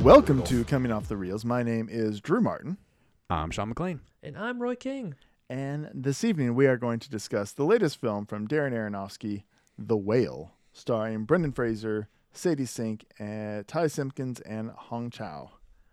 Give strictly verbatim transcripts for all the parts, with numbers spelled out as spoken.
Welcome to Coming Off the Reels. My name is Drew Martin. I'm Sean McLean. And I'm Roy King. And this evening we are going to discuss the latest film from Darren Aronofsky, The Whale, starring Brendan Fraser, Sadie Sink, and Ty Simpkins, and Hong Chow.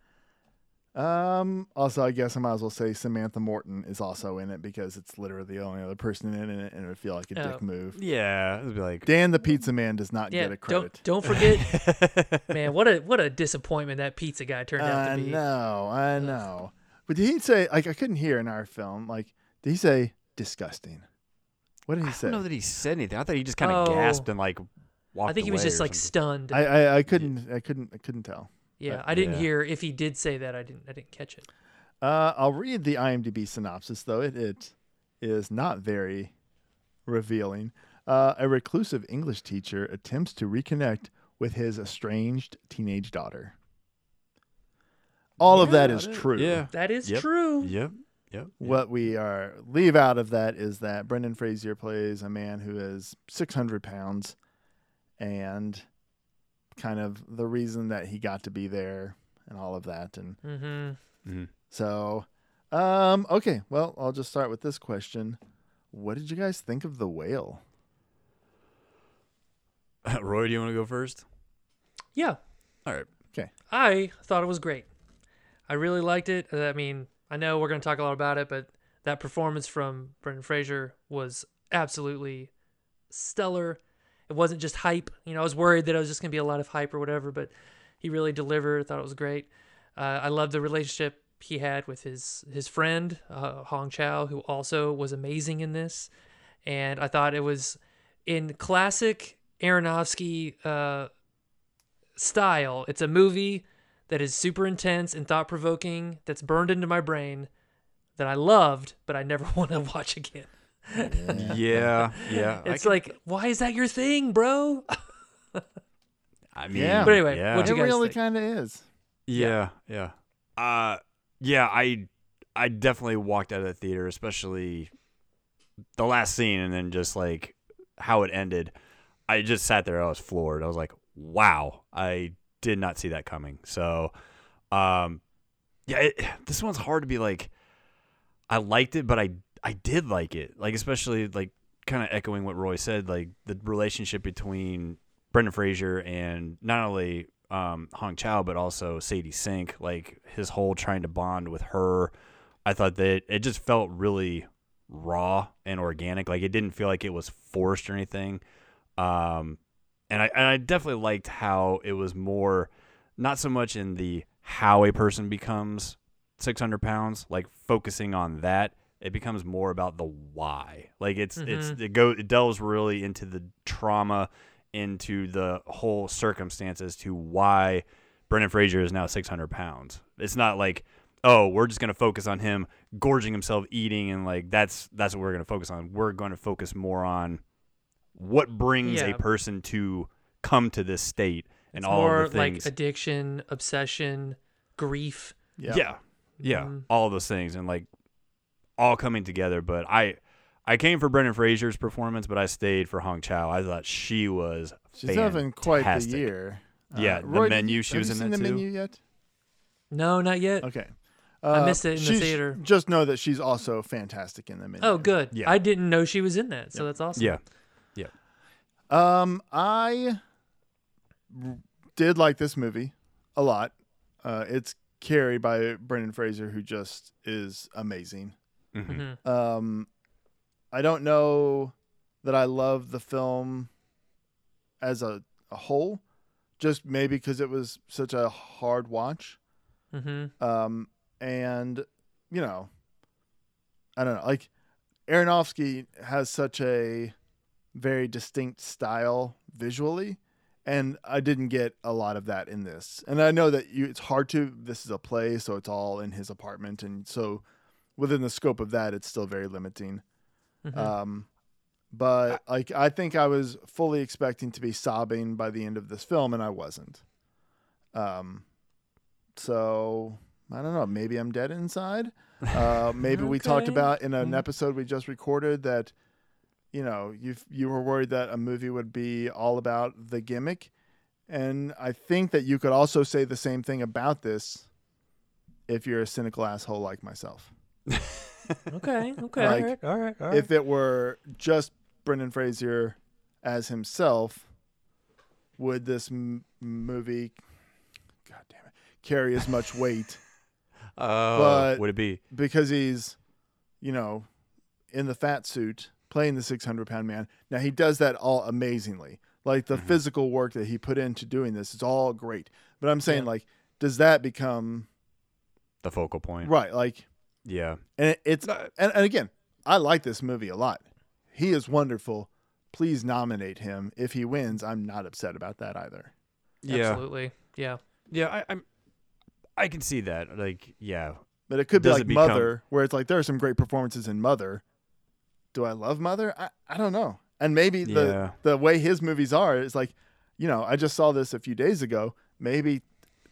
Um. Also, I guess I might as well say Samantha Morton is also in it because it's literally the only other person in it, and it would feel like a Oh. dick move. Yeah, it'd be like Dan the Pizza Man does not Yeah, get a credit. don't don't forget, man. What a what a disappointment that pizza guy turned out I to be. know, I know. But did he say, like, I couldn't hear in our film, like, did he say disgusting? What did he I say? don't know that he said anything. I thought he just kind of Oh. gasped and like walked I think he was away just or like something. stunned. I, I, I couldn't, I couldn't, I couldn't tell. yeah, but- I didn't yeah. hear if he did say that. I didn't. I didn't catch it. Uh, I'll read the IMDb synopsis, though. It, it is not very revealing. Uh, a reclusive English teacher attempts to reconnect with his estranged teenage daughter. All of that Yeah, is that is- true. Yeah. That is Yep. true. Yep. Yep. What we are leave out of that is that Brendan Fraser plays a man who is six hundred pounds, and kind of the reason that he got to be there and all of that. And Mm-hmm. Mm-hmm. so, um, okay, well, I'll just start with this question. What did you guys think of The Whale? Roy, do you want to go first? Yeah, All right. I thought it was great. I really liked it. Uh, I mean, I know we're going to talk a lot about it, but that performance from Brendan Fraser was absolutely stellar. It wasn't just hype. You know, I was worried that it was just going to be a lot of hype or whatever, but he really delivered. I thought it was great. Uh, I loved the relationship he had with his his friend, uh, Hong Chow, who also was amazing in this. And I thought it was in classic Aronofsky uh, style. It's a movie that is super intense and thought-provoking, that's burned into my brain, that I loved, but I never want to watch again. Yeah. Yeah. I It's can- like, why is that your thing, bro? I mean, Yeah. But anyway, yeah. what'd It you guys really think? kind of is. Yeah, yeah. Uh yeah, I I definitely walked out of the theater, especially the last scene and then just like how it ended. I just sat there, I was floored. I was like, wow, I did not see that coming. So um yeah, it, this one's hard to be like I liked it, but I I did like it. Like especially like kind of echoing what Roy said, like the relationship between Brendan Fraser and not only um, Hong Chow, but also Sadie Sink, like his whole trying to bond with her. I thought that it just felt really raw and organic. Like it didn't feel like it was forced or anything. Um, and I, and I definitely liked how it was more, not so much in the how a person becomes six hundred pounds, like focusing on that. It becomes more about the why. Like it's, it's, it go, it delves really into the trauma, into the whole circumstance as to why Brendan Fraser is now six hundred pounds. It's not like, oh, we're just going to focus on him gorging himself eating and like that's that's what we're going to focus on. We're going to focus more on what brings Yeah. a person to come to this state and It's all more of the things. like addiction, obsession, grief. Yeah. Yeah. Yeah. Mhm. All of those things and like all coming together. But I I came for Brendan Fraser's performance, but I stayed for Hong Chow. I thought she was She's having quite the fantastic. year. Yeah, the Roy, did Menu, you- she have was you in seen that the too? Menu yet? No, not yet. Okay. I Uh, missed it in the she's- theater. Just know that she's also fantastic in the Menu. Oh, good. Yeah. I didn't know she was in that, so that's awesome. Yeah. Um, I r- did like this movie a lot. Uh, it's carried by Brendan Fraser, who just is amazing. Mm-hmm. Mhm. Um, I don't know that I love the film as a, a whole, just maybe because it was such a hard watch. Mhm. Um, and, you know, I don't know, like Aronofsky has such a very distinct style visually, and I didn't get a lot of that in this. And I know that you, it's hard to, this is a play, so it's all in his apartment. And so within the scope of that, it's still very limiting. Mhm. Um, but like, I think I was fully expecting to be sobbing by the end of this film, and I wasn't. Um, so I don't know. Maybe I'm dead inside. Uh, maybe we talked Okay. about in an Mm. episode we just recorded that, you know, you you were worried that a movie would be all about the gimmick, And I think that you could also say the same thing about this if you're a cynical asshole like myself. Okay, okay, Like, all right, all right, all right. If it were just Brendan Fraser as himself, would this m- movie, God damn it, carry as much weight? Oh, But- would it be? Because he's, you know, in the fat suit playing the six hundred pound man. Now, he does that all amazingly. Like, the Mhm. physical work that he put into doing this is all great. But I'm saying, Yeah. like, does that become, The focal point. right, like, Yeah. and it, it's, No. and, and again, I like this movie a lot. He is wonderful. Please nominate him. If he wins, I'm not upset about that either. Yeah. Absolutely, yeah. Yeah. I, I'm. I can see that. Like, yeah. But it could be Does like it become- Mother, where it's like there are some great performances in Mother. Do I love Mother? I, I don't know. And maybe the Yeah. the way his movies are is like, you know, I just saw this a few days ago. Maybe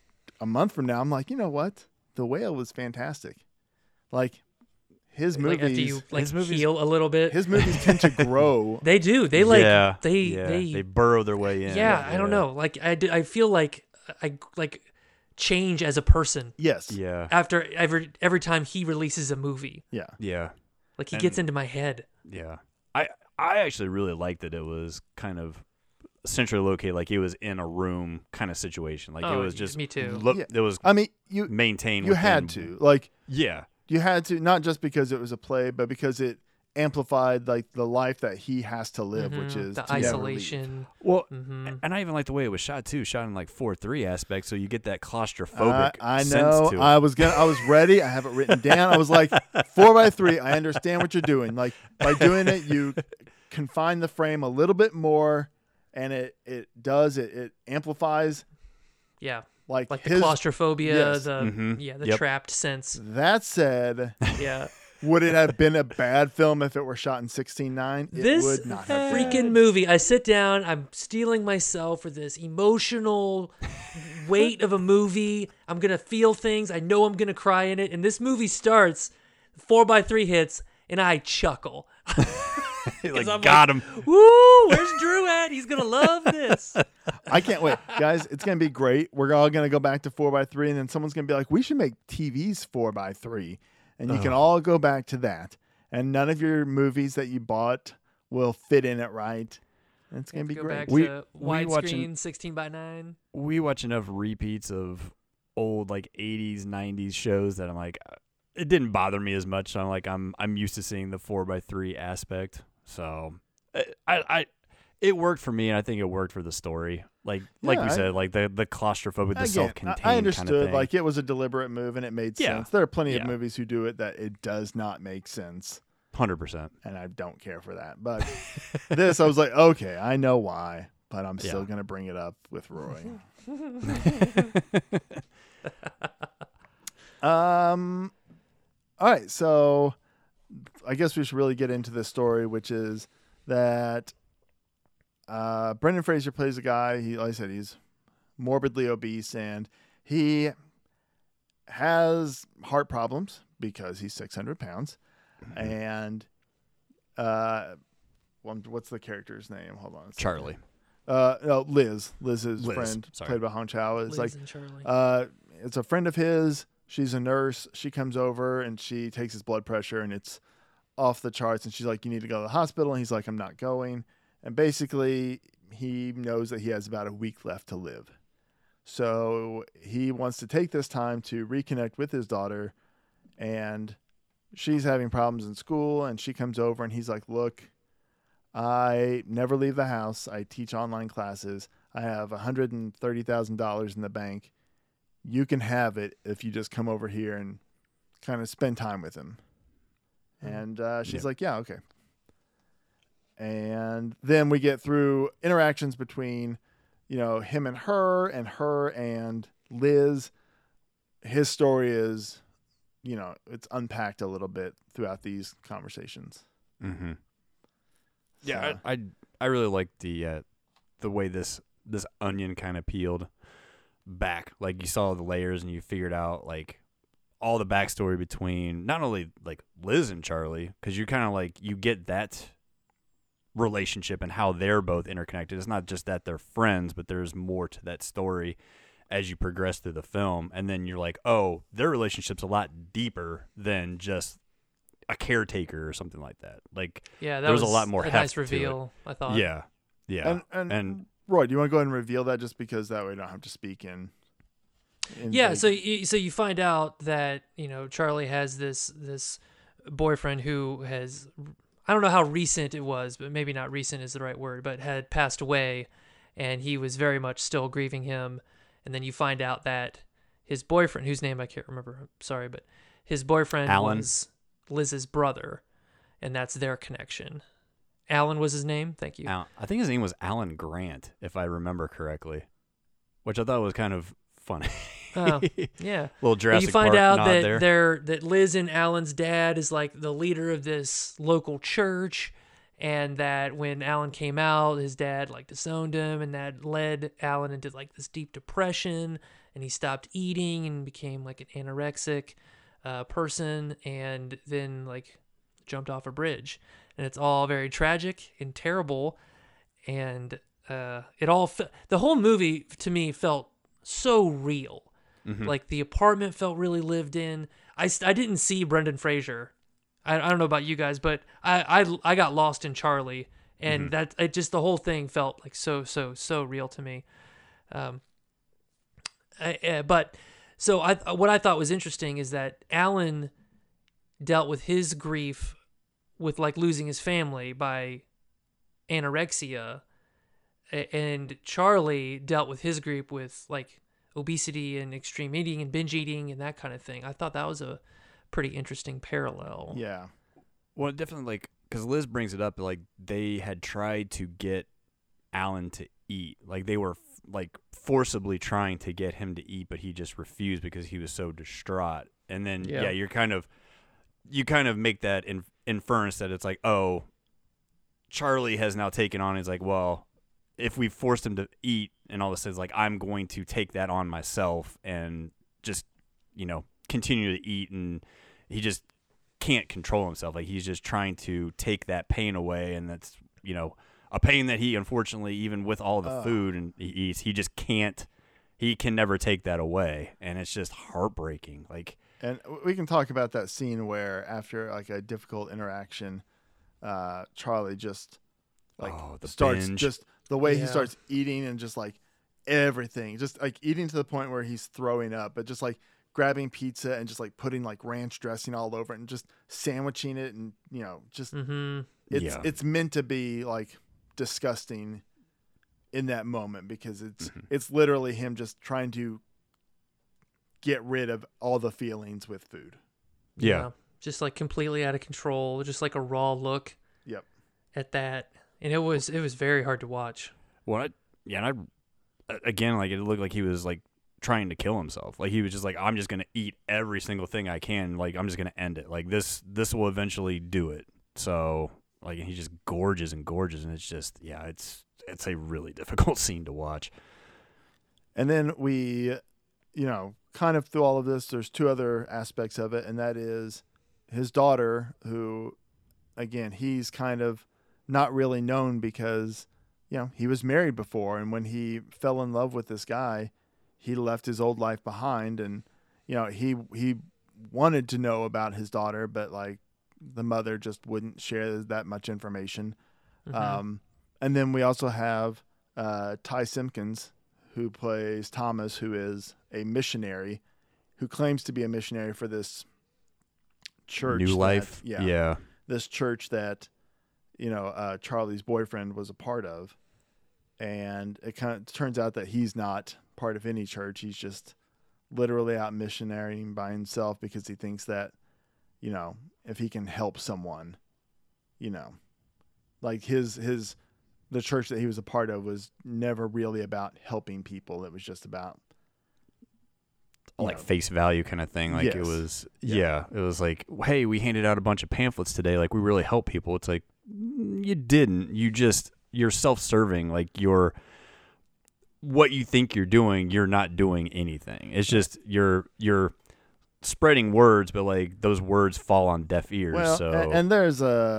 a month from now, I'm like, you know what? The Whale was fantastic. Like his Like movies, after you like his movies- heal a little bit. his movies tend to grow. They do. They like yeah. they yeah. they, they burrow their way in. yeah, I don't know. Like I, d- I feel like I like change as a person Yes. Yeah. after every every time he releases a movie. Yeah. Yeah. Like he And- gets into my head. Yeah. I I actually really liked that it was kind of centrally located, like he was in a room kind of situation. Like Oh, it was just me too. Look, Yeah. it was I mean, you maintained. you had within- to like Yeah. you had to not just because it was a play, but because it amplified like the life that he has to live, which Mhm. is the to never leave. isolation. Well, hmm and I even like the way it was shot too. Shot in like four three aspect, so you get that I, claustrophobic I sense know. to it. I was gonna. I was ready. I have it written down. I was like, four by three. I understand what you're doing. Like by doing it, you confine the frame a little bit more, and it it does it it amplifies Yeah, like, like the his. claustrophobia, yes. the Mhm. yeah, the Yep. trapped sense. That said, Yeah, would it have been a bad film if it were shot in sixteen nine? It this would not have been. freaking movie. I sit down. I'm steeling myself for this emotional weight of a movie. I'm gonna feel things. I know I'm gonna cry in it. And this movie starts, four by three hits, and I chuckle. like I'm got him. Woo! Where's Drew at? He's gonna love this. I can't wait, guys. It's gonna be great. We're all gonna go back to four by three, and then someone's gonna be like, "We should make T Vs four by three," and you can all go back to that. And none of your movies that you bought will fit in it right. And it's gonna be Go great. back We- to we widescreen, watching- sixteen by nine. We watch enough repeats of old like eighties, nineties shows that I'm like, it didn't bother me as much. So I'm like, I'm I'm used to seeing the four by three aspect. So I I it worked for me, and I think it worked for the story. Like like Yeah, we I- said, like the the claustrophobic, the Again, self-contained I I understood. kind of thing. Like it was a deliberate move, and it made Yeah. sense. There are plenty Yeah. of movies who do it that it does not make sense, Hundred percent. and I don't care for that. But this, I was like, okay, I know why, but I'm still Yeah. gonna bring it up with Roy. Um. All right, so I guess we should really get into this story, which is that uh, Brendan Fraser plays a guy. He, like I said, he's morbidly obese, and he has heart problems because he's six hundred pounds. And uh, one- what's the character's name? Hold on, a second. Charlie. Uh, no, Liz. Liz's Liz, friend, sorry. played by Hong Chow, is Liz like and Charlie. uh, it's a friend of his. She's a nurse. She comes over and she takes his blood pressure and it's off the charts. And she's like, "You need to go to the hospital." And he's like, "I'm not going." And basically, he knows that he has about a week left to live. So he wants to take this time to reconnect with his daughter. And she's having problems in school. And she comes over and he's like, "Look, I never leave the house. I teach online classes. I have one hundred thirty thousand dollars in the bank. You can have it if you just come over here and kind of spend time with him." And uh, she's Yeah. like, "Yeah, okay." And then we get through interactions between, you know, him and her and her and Liz. His story is, you know, it's unpacked a little bit throughout these conversations. Mm-hmm. Yeah, So- I, I I really like the uh, the way this this onion kind of peeled back. Like you saw the layers and you figured out like all the backstory between not only like Liz and Charlie, because you kind of like you get that relationship and how they're both interconnected. It's not just that they're friends, but there's more to that story as you progress through the film. And then you're like, oh, their relationship's a lot deeper than just a caretaker or something like that. Like, Yeah, that there's was a lot more a heft nice to it. reveal, I thought. Yeah. Yeah. And, and, And- Roy, do you want to go ahead and reveal that just because that way you don't have to speak in? in Yeah, vague- so you, so you find out that, you know, Charlie has this this boyfriend who has, I don't know how recent it was, but maybe not recent is the right word, but had passed away, and he was very much still grieving him. And then you find out that his boyfriend, whose name I can't remember, I'm sorry, but his boyfriend Alan. was Liz's brother, and that's their connection. Alan was his name. Thank you. Al- I think his name was Alan Grant, if I remember correctly, which I thought was kind of funny. Oh, yeah. Little But Jurassic you find Park out nod that there. they're that Liz and Alan's dad is like the leader of this local church, and that when Alan came out, his dad like disowned him, and that led Alan into like this deep depression, and he stopped eating and became like an anorexic uh, person, and then like jumped off a bridge, and it's all very tragic and terrible, and uh, it all fe- the whole movie to me felt so real. Mhm. Like the apartment felt really lived in. I, st- I didn't see Brendan Fraser. I, I don't know about you guys, but I, I, I got lost in Charlie, and that it just the whole thing felt like so so so real to me. Um, I, uh, but so I what I thought was interesting is that Alan dealt with his grief with like losing his family by anorexia, a- and Charlie dealt with his grief with like obesity and extreme eating and binge eating and that kind of thing. I thought that was a pretty interesting parallel. yeah. Well, definitely, like, because Liz brings it up, like, they had tried to get Alan to eat. Like, they were, f- like, forcibly trying to get him to eat, but he just refused because he was so distraught. And then, Yeah. yeah, you're kind of, you kind of make that in, inference that it's like, oh, Charlie has now taken on, he's like, well, if we forced him to eat and all this, it's like, I'm going to take that on myself and just, you know, continue to eat, and he just can't control himself. Like, he's just trying to take that pain away, and that's, you know, a pain that he, unfortunately, even with all the Uh. food and he eats, he just can't, he can never take that away, and it's just heartbreaking. Like, And we can talk about that scene where after like a difficult interaction, uh, Charlie just like Oh, the starts binge. just the way he Yeah. starts eating and just like everything, just like eating to the point where he's throwing up, but just like grabbing pizza and just like putting like ranch dressing all over it and just sandwiching it, and you know, just Mm-hmm. it's Yeah. it's meant to be like disgusting in that moment because it's Mhm. it's literally him just trying to get rid of all the feelings with food. Yeah. Just like completely out of control, just like a raw look Yep. at that. And it was it was very hard to watch. well, I, yeah, and I, again, like, it looked like he was, like, trying to kill himself. Like, he was just like, I'm just going to eat every single thing I can. Like, I'm just going to end it. Like, this, this will eventually do it. So, like, and he just gorges and gorges, and it's just, yeah, it's, it's a really difficult scene to watch. And then we, you know, kind of through all of this, there's two other aspects of it, and that is his daughter, who, again, he's kind of not really known because, you know, he was married before, and when he fell in love with this guy, he left his old life behind, and, you know, he he wanted to know about his daughter, but like the mother just wouldn't share that much information. Mhm. Um, and then we also have uh, Ty Simpkins, who plays Thomas, who is a missionary, who claims to be a missionary for this church. New that- Life. yeah, Yeah. this church that, you know, uh, Charlie's boyfriend was a part of. And it kind of turns out that he's not part of any church. He's just literally out missionarying by himself because he thinks that, you know, if he can help someone, you know, like his, his, the church that he was a part of was never really about helping people. It was just about, you Like know, face value kind of thing. Like, it Yes. was, Yeah. yeah, it was like, hey, we handed out a bunch of pamphlets today. Like, we really help people. It's like, mm, you didn't. You just, you're self-serving. Like, you're, what you think you're doing, you're not doing anything. It's just, you're, you're spreading words, but like those words fall on deaf ears. well, so, a- and there's a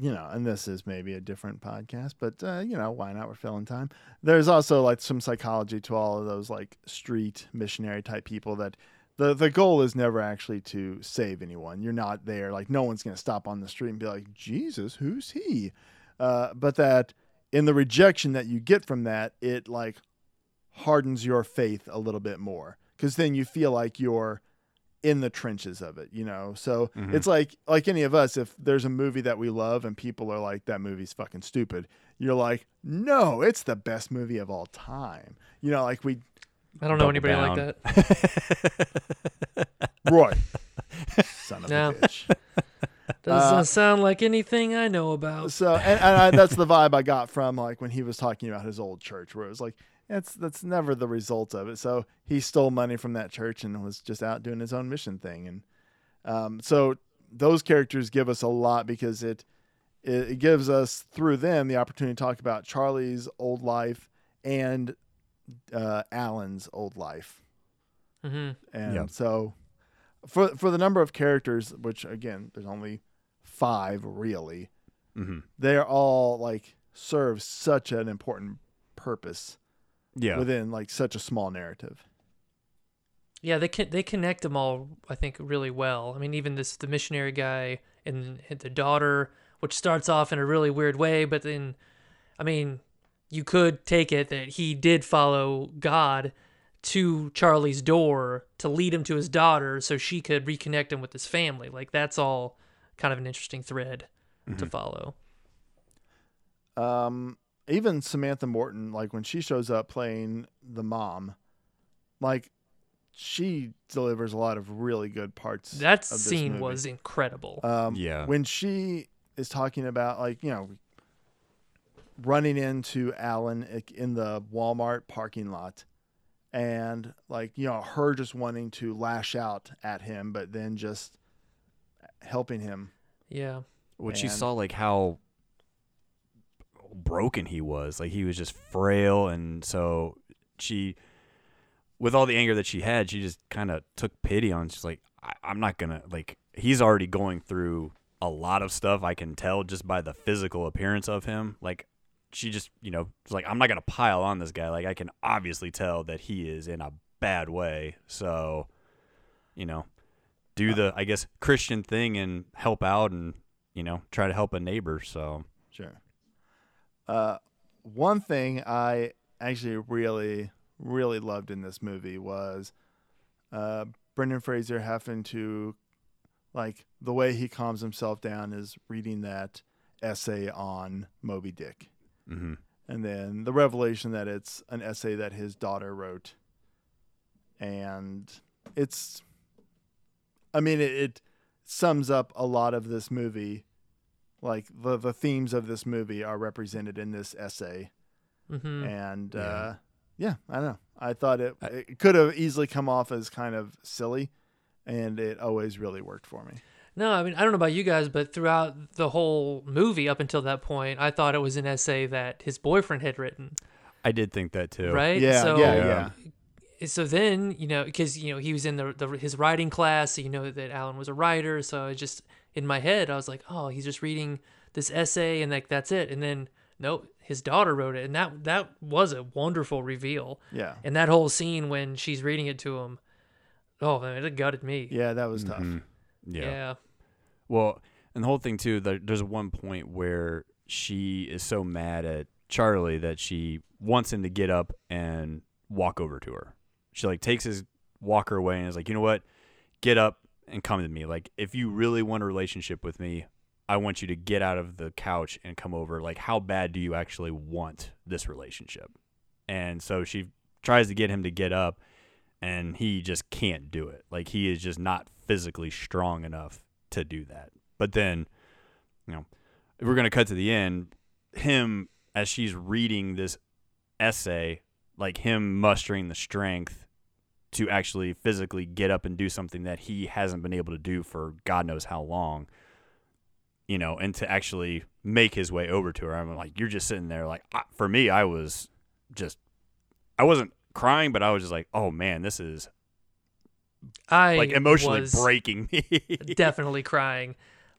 you know, and this is maybe a different podcast, but uh, you know, why not? We're filling time. There's also like some psychology to all of those like street missionary type people that the the goal is never actually to save anyone. You're not there. Like no one's going to stop on the street and be like, Jesus, who's he? Uh, but that in the rejection that you get from that, it like hardens your faith a little bit more, because then you feel like you're in the trenches of it, you know? So Mhm. it's like, like any of us, if there's a movie that we love and people are like, that movie's fucking stupid, you're like, no, it's the best movie of all time. You know, like we, I don't know Double anybody down. like that. Roy, son of No. a bitch. Doesn't Uh, sound like anything I know about. So, and, and I, that's the vibe I got from like when he was talking about his old church, where it was like, That's that's never the result of it. So he stole money from that church and was just out doing his own mission thing. And um, so those characters give us a lot, because it, it it gives us through them the opportunity to talk about Charlie's old life and uh, Alan's old life. hmm And Yep. so for for the number of characters, which again there's only five really, Mm-hmm. they're all like serve such an important purpose Yeah. within like such a small narrative. Yeah, they can they connect them all, I think, really well. I mean, even this the missionary guy and the daughter, which starts off in a really weird way, but then, I mean, you could take it that he did follow God to Charlie's door to lead him to his daughter, so she could reconnect him with his family. Like that's all kind of an interesting thread to follow. Um, even Samantha Morton, like when she shows up playing the mom, like she delivers a lot of really good parts. That of this scene movie. was incredible. Um, Yeah. When she is talking about like, you know, running into Alan in the Walmart parking lot and like, you know, her just wanting to lash out at him, but then just helping him. Yeah. When she And- saw like how broken he was, like he was just frail, and so she, with all the anger that she had, she just kind of took pity on. She's like, I- I'm not gonna like. He's already going through a lot of stuff. I can tell just by the physical appearance of him. Like she just, you know, was like, I'm not gonna pile on this guy. Like I can obviously tell that he is in a bad way. So, you know, do the I guess Christian thing and help out and, you know, try to help a neighbor. So Sure. Uh, one thing I actually really, really loved in this movie was uh, Brendan Fraser having to, like, the way he calms himself down is reading that essay on Moby Dick. mhm. And then the revelation that it's an essay that his daughter wrote. And it's, I mean, it, it sums up a lot of this movie. Like the, the themes of this movie are represented in this essay. hmm And, Yeah. uh, yeah, I don't know. I thought it, it could have easily come off as kind of silly, and it always really worked for me. No, I mean, I don't know about you guys, but throughout the whole movie up until that point, I thought it was an essay that his boyfriend had written, I did think that too. right? Yeah, so, yeah, Yeah. yeah. So then, you know, because, you know, he was in the, the his writing class, so you know that Alan was a writer. So I just, in my head, I was like, oh, he's just reading this essay and like that's it. And then, no, his daughter wrote it. And that that was a wonderful reveal. Yeah. And that whole scene when she's reading it to him, oh, man, it gutted me. Yeah, that was tough. Mhm. Yeah. Yeah. Well, and the whole thing too, there, there's one point where she is so mad at Charlie that she wants him to get up and walk over to her. She like takes his walker away and is like, you know what? Get up and come to me. Like, if you really want a relationship with me, I want you to get out of the couch and come over. Like, how bad do you actually want this relationship? And so she tries to get him to get up, and he just can't do it. Like, he is just not physically strong enough to do that. But then, you know, if we're going to cut to the end, him, as she's reading this essay, like him mustering the strength to actually physically get up and do something that he hasn't been able to do for God knows how long, you know, and to actually make his way over to her. I'm like, you're just sitting there. Like, I, for me, I was just, I wasn't crying, but I was just like, oh man, this is I like emotionally was breaking me. definitely crying.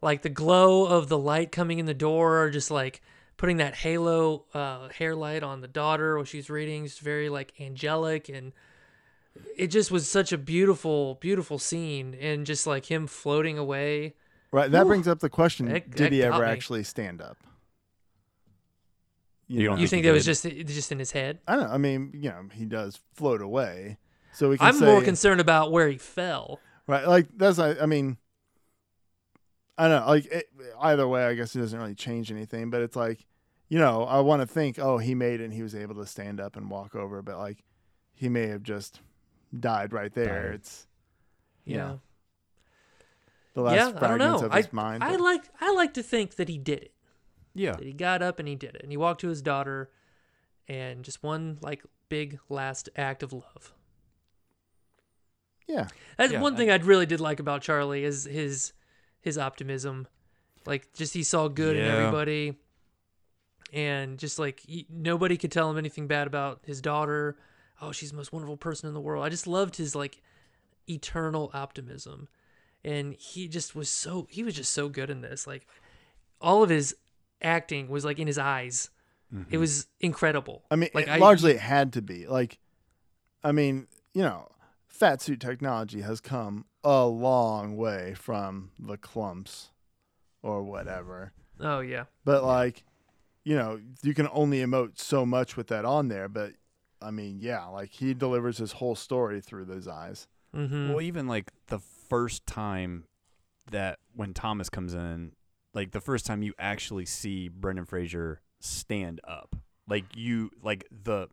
like the glow of the light coming in the door, or just like putting that halo uh, hair light on the daughter while she's reading. It's very like angelic, and it just was such a beautiful, beautiful scene, and just like him floating away. Right. That Whew. brings up the question: That- Did that he got ever me. actually stand up? You don't You think think he that was did? just just in his head? I don't know. I mean, you know, he does float away, so we can I'm say, more concerned about where he fell. right? Like that's, I, I mean, I don't know. Like it, either way, I guess it doesn't really change anything. But it's like, you know, I want to think, oh, he made it and he was able to stand up and walk over, but like he may have just died right there. Died. It's Yeah. you know, the last Yeah, I don't fragments know. of I his mind. I but- like I like to think that he did it. Yeah. That he got up and he did it, and he walked to his daughter, and just one like big last act of love. yeah. That's Yeah, one I- thing I really did like about Charlie is his his optimism. Like just he saw good in Yeah. everybody, and just like he, nobody could tell him anything bad about his daughter. Oh, she's the most wonderful person in the world. I just loved his like eternal optimism, and he just was so he was just so good in this. Like all of his acting was like in his eyes. It was incredible. I mean, like it, I, largely it had to be. Like, I mean, you know, fat suit technology has come a long way from the clumps or whatever. Oh yeah. But like, you know, you can only emote so much with that on there. But I mean, yeah, like he delivers his whole story through those eyes. Mm-hmm. Well, even like the first time that when Thomas comes in, like the first time you actually see Brendan Fraser stand up, like you, like the,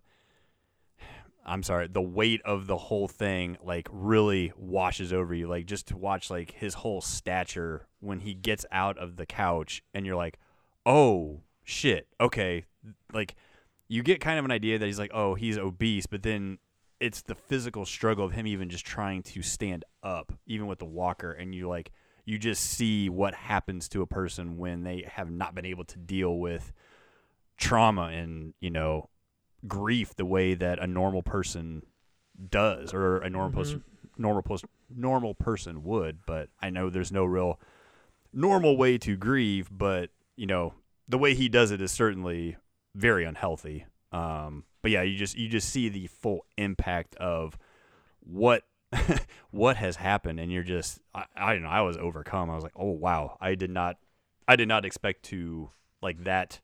I'm sorry, the weight of the whole thing, like really washes over you. Like just to watch like his whole stature when he gets out of the couch and you're like, oh shit. Okay. Like you get kind of an idea that he's like, oh, he's obese, but then it's the physical struggle of him even just trying to stand up, even with the walker. And you like, you just see what happens to a person when they have not been able to deal with trauma and, you know, grief the way that a normal person does, or a normal Mhm. person, normal post, normal person would. But I know there's no real normal way to grieve, but you know, the way he does it is certainly very unhealthy. Um, but yeah, you just, you just see the full impact of what, what has happened. And you're just, I, I don't know, I was overcome. I was like, oh wow, I did not, I did not expect to like that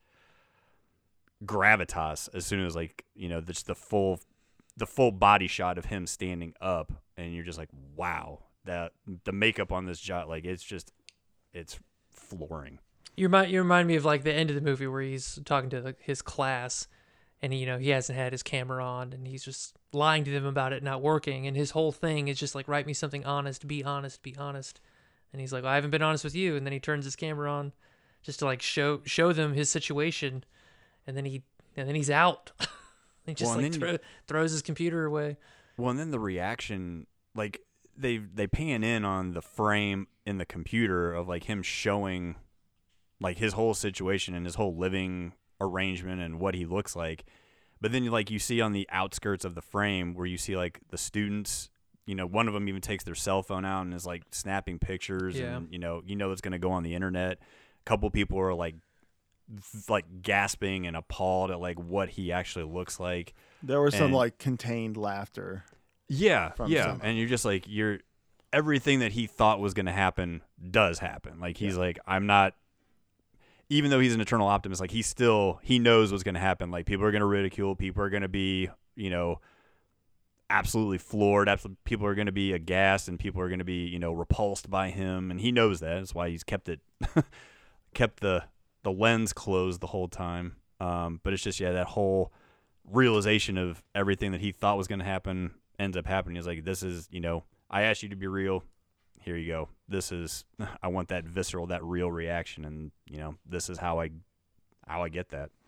gravitas as soon as like, you know, just the full, the full body shot of him standing up. And you're just like, wow, that the makeup on this shot, like it's just, it's flooring. You remind you remind me of like the end of the movie where he's talking to the, his class, and you know he hasn't had his camera on, and he's just lying to them about it not working, and his whole thing is just like, write me something honest, be honest, be honest, and he's like, well, I haven't been honest with you, and then he turns his camera on, just to like show show them his situation, and then he and then he's out. He just Well, and like then throw, you- throws his computer away. Well, and then the reaction, like they they pan in on the frame in the computer of like him showing like his whole situation and his whole living arrangement and what he looks like. But then like you see on the outskirts of the frame where you see like the students, you know, one of them even takes their cell phone out and is like snapping pictures. Yeah. And you know, you know it's going to go on the internet. A couple people are like like gasping and appalled at like what he actually looks like. There was some And- like contained laughter. Yeah, From yeah, some- and you're just like, you're everything that he thought was going to happen does happen. Like he's Yeah. like, I'm not, even though he's an eternal optimist, like he still he knows what's going to happen. Like people are going to ridicule, people are going to be, you know, absolutely floored. Absolutely, people are going to be aghast, and people are going to be, you know, repulsed by him, and he knows that. That's why he's kept it, kept the the lens closed the whole time. Um, but it's just yeah, that whole realization of everything that he thought was going to happen ends up happening. He's like, this is, you know, I asked you to be real. Here you go. This is, I want that visceral, that real reaction. And, you know, this is how I, how I get that.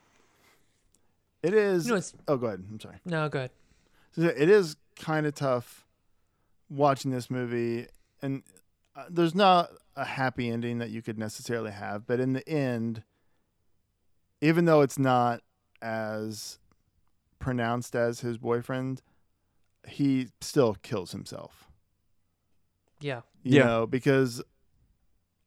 It is. You know, it's oh, go ahead. I'm sorry. no go ahead. So it is kind of tough watching this movie, and uh, there's not a happy ending that you could necessarily have. But in the end, even though it's not as pronounced as his boyfriend, he still kills himself. Yeah. You Yeah. know, because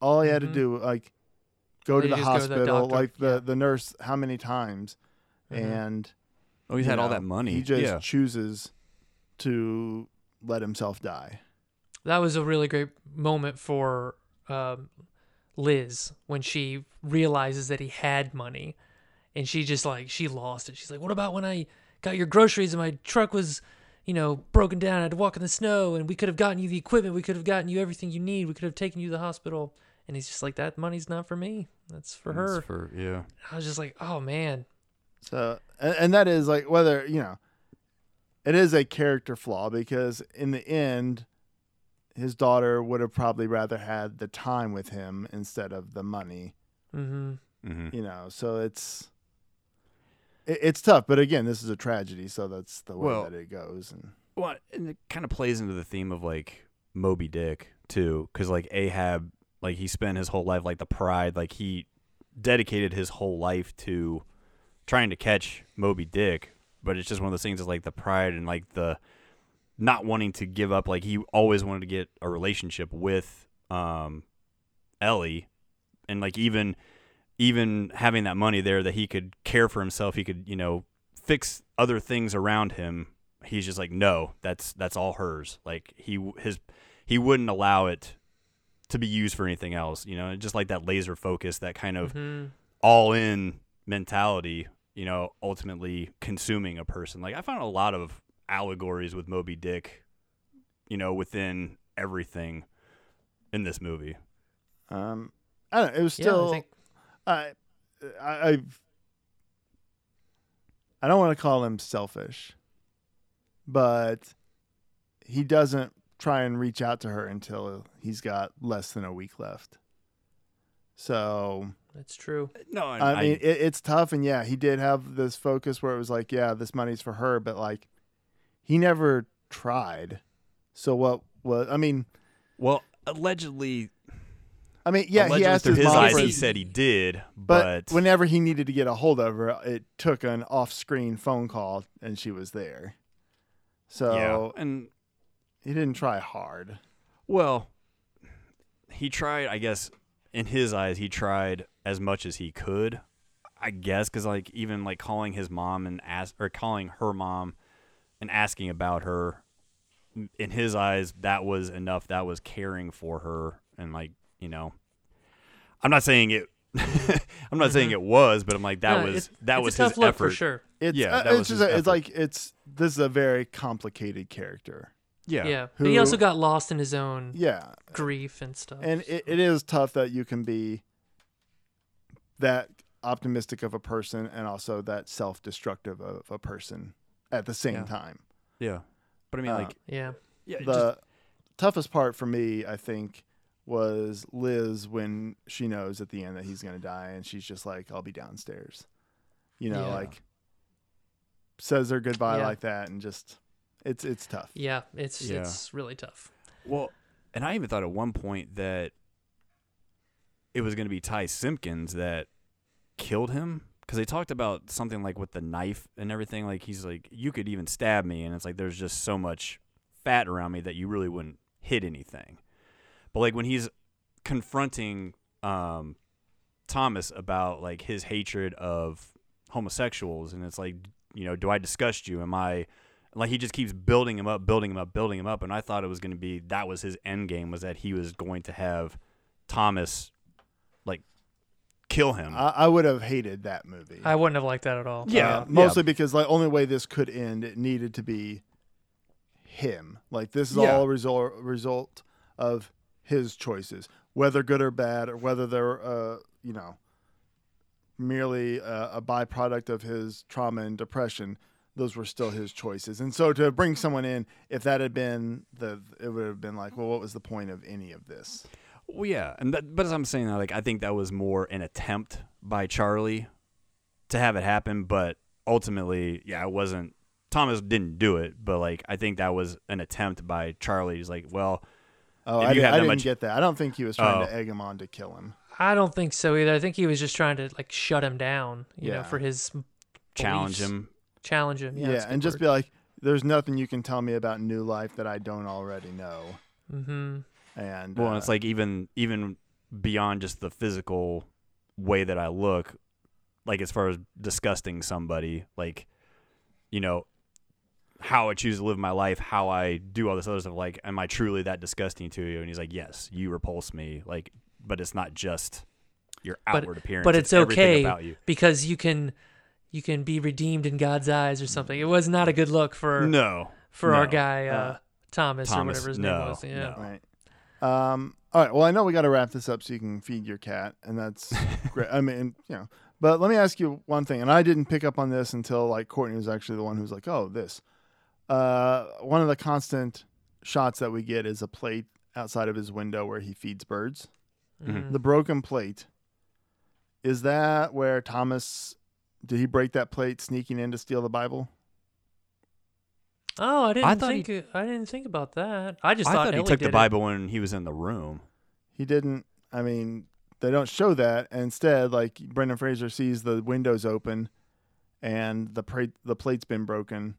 all he had Mhm. to do, like, go to He the just go to the hospital, doctor, like the yeah. the nurse, how many times, Mhm. and Oh, he's you had all know, that money. He just yeah. chooses to let himself die. That was a really great moment for um, Liz when she realizes that he had money, and she just like she lost it. She's like, "What about when I got your groceries and my truck was, you know, broken down? I had to walk in the snow, and we could have gotten you the equipment. We could have gotten you everything you need. We could have taken you to the hospital." And he's just like, "That money's not for me. That's for her." It's for yeah. I was just like, "Oh man." So, and, and that is like whether you know, it is a character flaw because in the end, his daughter would have probably rather had the time with him instead of the money. Mm-hmm. Mm-hmm. You know, so it's it, it's tough. But again, this is a tragedy, so that's the way Well- that it goes. And Well, and it kind of plays into the theme of like Moby Dick too, because like Ahab, like he spent his whole life like the pride, like he dedicated his whole life to trying to catch Moby Dick, but it's just one of those things is like the pride and like the not wanting to give up. Like he always wanted to get a relationship with um Ellie, and like even even having that money there that he could care for himself, he could you know fix other things around him. He's just like, no, that's that's all hers. Like he his he wouldn't allow it to be used for anything else. You know, just like that laser focus, that kind of Mm-hmm. all in mentality. You know, ultimately consuming a person. Like I found a lot of allegories with Moby Dick. You know, within everything in this movie. um, I don't know. It was Yeah, still I think I, I, I've, I don't want to call him selfish, but he doesn't try and reach out to her until he's got less than a week left. So, that's true. No, I, I, mean, it, it's tough. And yeah, he did have this focus where it was like, yeah, this money's for her, but like, he never tried. So what was, I mean, well, allegedly, I mean, yeah, allegedly he asked through his, his mom eyes, for he his- said he did, But, but, whenever he needed to get a hold of her, it took an off-screen phone call, and she was there. So yeah, and he didn't try hard. well, he tried. I guess in his eyes, he tried as much as he could. I guess because like even like calling his mom and ask or calling her mom and asking about her, in his eyes, that was enough. That was caring for her, and like you know, I'm not saying it. I'm not saying it was, but I'm like that No, was it's- that it's was a tough his look effort. for sure. It's Yeah, uh, that was it's his just a, it's effort. like it's this is a very complicated character. Yeah, Yeah, but he also Who- got lost in his own Yeah, grief and stuff. and it, it is tough that you can be that optimistic of a person and also that self-destructive of a person at the same Yeah. time. yeah. But I mean, Uh, like, yeah, yeah, it The just, toughest part for me, I think, was Liz when she knows at the end that he's going to die and she's just like, I'll be downstairs. You know, Yeah. like says her goodbye Yeah. like that and just it's it's tough. yeah, it's Yeah. it's really tough. well, and I even thought at one point that it was going to be Ty Simpkins that killed him because they talked about something like with the knife and everything. Like he's like, you could even stab me, and it's like there's just so much fat around me that you really wouldn't hit anything. But like when he's confronting um, Thomas about like his hatred of homosexuals, and it's like, you know, do I disgust you? Am I like he just keeps building him up, building him up, building him up, and I thought it was going to be that was his end game, was that he was going to have Thomas like kill him. I, I would have hated that movie. I wouldn't have liked that at all. Yeah, Uh, mostly because like only way this could end, it needed to be him. Like this is Yeah. all a result result of his choices, whether good or bad, or whether they're uh you know merely a, a byproduct of his trauma and depression. Those were still his choices, and so to bring someone in, if that had been the, it would have been like, well, what was the point of any of this? Well, yeah, and that, but as I'm saying, like I think that was more an attempt by Charlie to have it happen, but ultimately, yeah, it wasn't. Thomas didn't do it, but like I think that was an attempt by Charlie. He's like, well, Oh, If I, you did, have I that didn't much- get that. I don't think he was trying Oh. to egg him on to kill him. I don't think so either. I think he was just trying to like shut him down, you know, Yeah. for his challenge beliefs. him. challenge him. Yeah, Yeah, that's a and good just word. be like, there's nothing you can tell me about new life that I don't already know. Mm-hmm. And Well, uh, and it's like even even beyond just the physical way that I look, like as far as disgusting somebody, like, you know, how I choose to live my life, how I do all this other stuff. Like, am I truly that disgusting to you? And he's like, yes, you repulse me. Like, but it's not just your outward but, appearance. But it's, it's everything okay about you. because you can you can be redeemed in God's eyes or something. It was not a good look for No. for no. our guy uh, Uh, Thomas, or Thomas, whatever his no, name was. Yeah. no. Right. Um, all right. Well, I know we got to wrap this up so you can feed your cat, and that's great. I mean, you know, but let me ask you one thing, and I didn't pick up on this until like Courtney was actually the one who was like, "Oh, this." Uh, one of the constant shots that we get is a plate outside of his window where he feeds birds. Mhm. The broken plate. Is that where Thomas? Did he break that plate sneaking in to steal the Bible? Oh, I didn't I thought think he- I didn't think about that. I just I thought, thought he Ellie took did the it. Bible when he was in the room. He didn't. I mean, they don't show that. Instead, like Brendan Fraser sees the windows open, and the pra- the plate's been broken.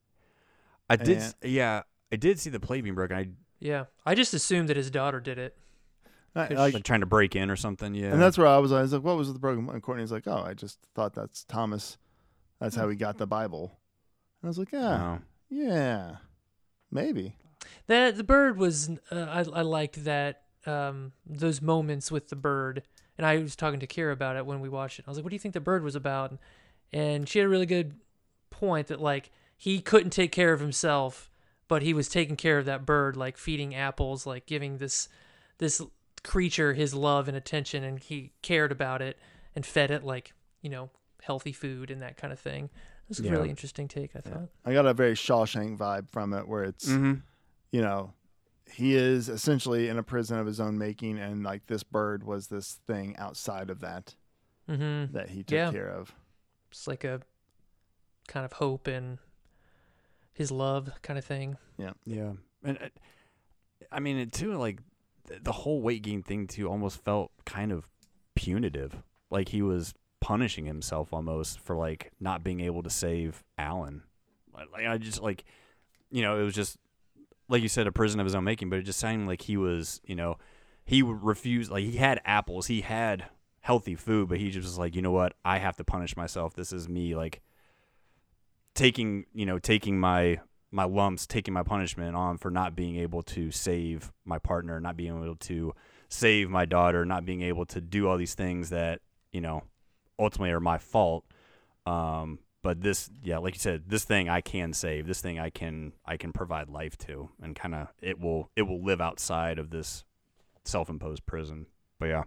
I did, And- s yeah, I did see the plate being broken. I Yeah, I just assumed that his daughter did it. I- Cause like, like trying to break in or something. Yeah, and that's where I was. I was like, "What was the broken?" And Courtney's like, "Oh, I just thought that's Thomas. That's how he got the Bible." And I was like, "Yeah, Oh. yeah, maybe." That the bird was. Uh, I I liked that um, those moments with the bird, and I was talking to Kira about it when we watched it. I was like, "What do you think the bird was about?" And she had a really good point that like he couldn't take care of himself, but he was taking care of that bird, like feeding apples, like giving this this creature his love and attention, and he cared about it and fed it like you know healthy food and that kind of thing. It was a Yeah. really interesting take, I thought. I got a very Shawshank vibe from it, where it's Mm-hmm. you know, he is essentially in a prison of his own making, and like this bird was this thing outside of that Mm-hmm. that he took Yeah. care of. It's like a kind of hope and his love kind of thing. Yeah, and uh, I mean, it too, like th- the whole weight gain thing too, almost felt kind of punitive. Like he was punishing himself almost for like not being able to save Alan. Like like, I just like, you know, it was just like you said, a prison of his own making. But it just sounded like he was, you know, he refused. Like he had apples, he had healthy food, but he just was like, you know what, I have to punish myself. This is me, like taking, you know, taking my my lumps, taking my punishment on for not being able to save my partner, not being able to save my daughter, not being able to do all these things that, you know, ultimately are my fault. Um, but this, yeah, like you said, this thing I can save, this thing I can, I can provide life to, and kind of, it will, it will live outside of this self-imposed prison. But yeah.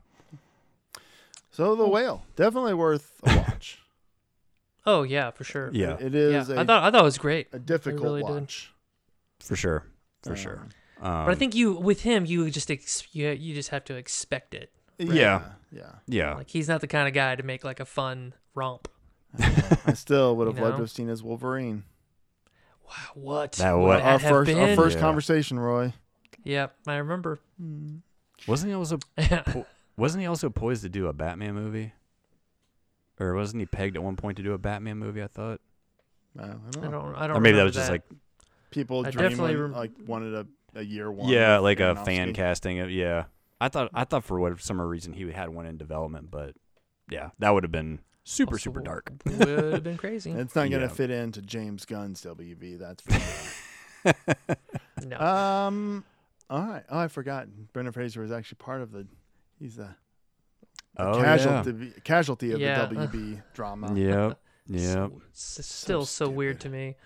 So the whale, definitely worth a watch. Oh yeah, for sure. Yeah, It is yeah. a, I thought I thought it was great. a difficult really did. watch. for sure. For Uh, sure. Um, But I think you with him, you just ex- you, you just have to expect it. Yeah. Yeah. yeah. Like he's not the kind of guy to make like a fun romp. I still would have You loved know? to have seen his Wolverine. Wow, what? That would what- that Our have first, our been? first Yeah. conversation, Roy. Yep, I remember. Wasn't he also wasn't he also poised to do a Batman movie? Or wasn't he pegged at one point to do a Batman movie, I thought? Uh, I don't I know. don't. I don't. Or maybe that remember was just like People I dream definitely one- rem- like wanted a, a year one. yeah, with like a fan Aronofsky. casting of yeah. I thought I thought for whatever some reason he had one in development, but yeah, that would have been super super also dark. Would have been crazy. And it's not going to Yeah. fit into James Gunn's W B. That's for sure. No. Um. All right. Oh, I forgot. Brendan Fraser was actually part of the. He's the, the Oh, casualty casualty of Yeah. the W B drama. Yep. Yep. So- it's still so, weird to me.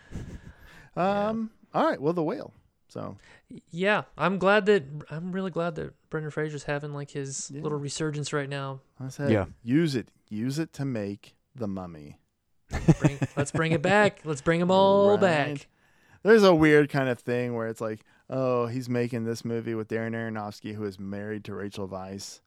Um. All right. Well, the whale. So Yeah, I'm glad that I'm really glad that Brendan Fraser's having like his Yeah. little resurgence right now. I said, Yeah. use it. Use it to make the Mummy. Bring, let's bring it back. Let's bring them all Right. back. There's a weird kind of thing where it's like, oh, he's making this movie with Darren Aronofsky, who is married to Rachel Weisz,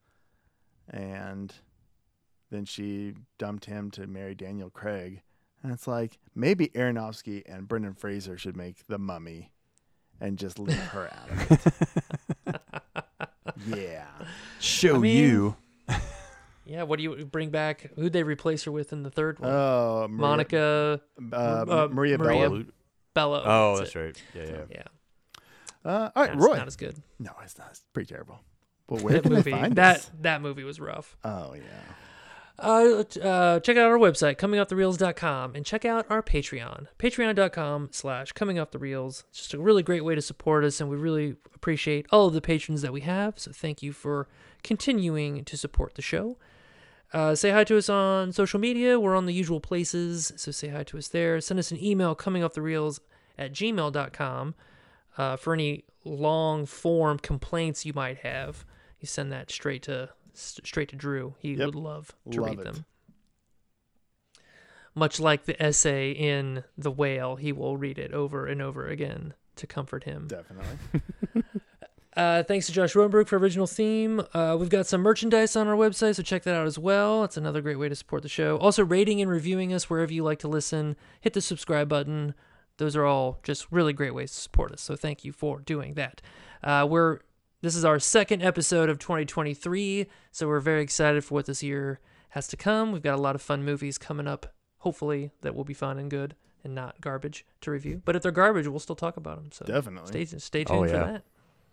and then she dumped him to marry Daniel Craig. And it's like, maybe Aronofsky and Brendan Fraser should make The Mummy and just leave her out of it. Yeah. Show I mean, you. Yeah, what do you bring back? Who'd they replace her with in the third one? Oh, Maria, Monica uh, uh, Maria, Maria- Bello. Bello. Oh, that's that's right. Yeah, yeah. it. Yeah, Uh, all right, it's Roy. not as good. No, it's not. It's pretty terrible. Well, where that can movie, they find that us? that movie was rough. Oh yeah. Uh, uh, check out our website, coming off the reels dot com, and check out our Patreon, patreon dot com slash coming off the reels. It's just a really great way to support us, and we really appreciate all of the patrons that we have. So thank you for continuing to support the show. Uh, say hi to us on social media. We're on the usual places, so say hi to us there. Send us an email, coming off the reels at gmail dot com, uh, for any long form complaints you might have. You send that straight to straight to Drew. He Yep. would love to Love read it. them. Much like the essay in The Whale, he will read it over and over again to comfort him. Definitely. Uh, thanks to Josh Rodenberg for original theme. Uh, we've got some merchandise on our website, so check that out as well. It's another great way to support the show. Also, rating and reviewing us wherever you like to listen. Hit the subscribe button. Those are all just really great ways to support us, so thank you for doing that. Uh, we're This is our second episode of twenty twenty-three, so we're very excited for what this year has to come. We've got a lot of fun movies coming up, hopefully, that will be fun and good and not garbage to review. But if they're garbage, we'll still talk about them. So Definitely. stay, stay tuned Oh, for yeah. that.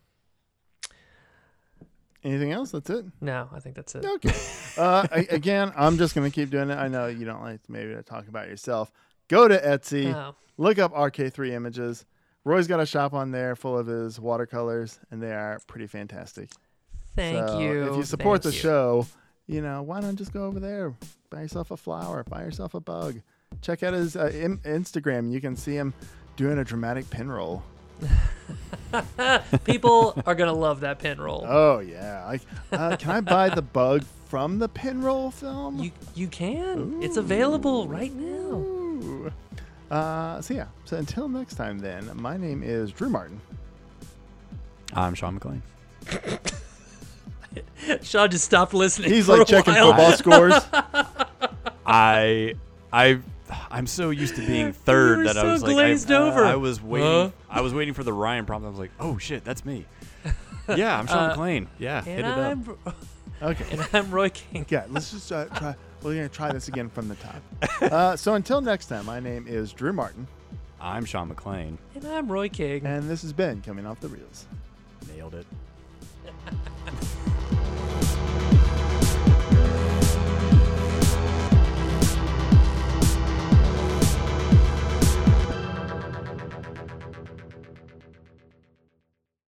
Anything else? That's it. No, I think that's it. Okay. uh, I, again, I'm just gonna keep doing it. I know you don't like maybe to talk about yourself. Go to Etsy. Oh. Look up R K three Images. Roy's got a shop on there full of his watercolors, and they are pretty fantastic. Thank So you. If you support Thank the you. show, you know, why not just go over there, buy yourself a flower, buy yourself a bug. Check out his uh, in- Instagram. You can see him doing a dramatic pin roll. People are gonna love that pin roll. Oh yeah. Like, uh, can I buy the bug from the pin roll film? You you can. It's available right now. Ooh. Uh, so yeah. So until next time, then. My name is Drew Martin. I'm Sean McLean. Sean just stopped listening. He's for like a checking while. football scores. I I I'm so used to being third were that I so was like glazed I, over. I was waiting. Huh? I was waiting for the Ryan prompt. I was like, oh shit, that's me. Yeah, I'm Sean Uh, McLean. Yeah, hit And it up. I'm Okay. and I'm Roy King. Yeah. Let's just uh, try. We're gonna try this again from the top. Uh, so until next time, my name is Drew Martin, I'm Sean McLean. And I'm Roy King. and this has been Coming Off the Reels. Nailed it.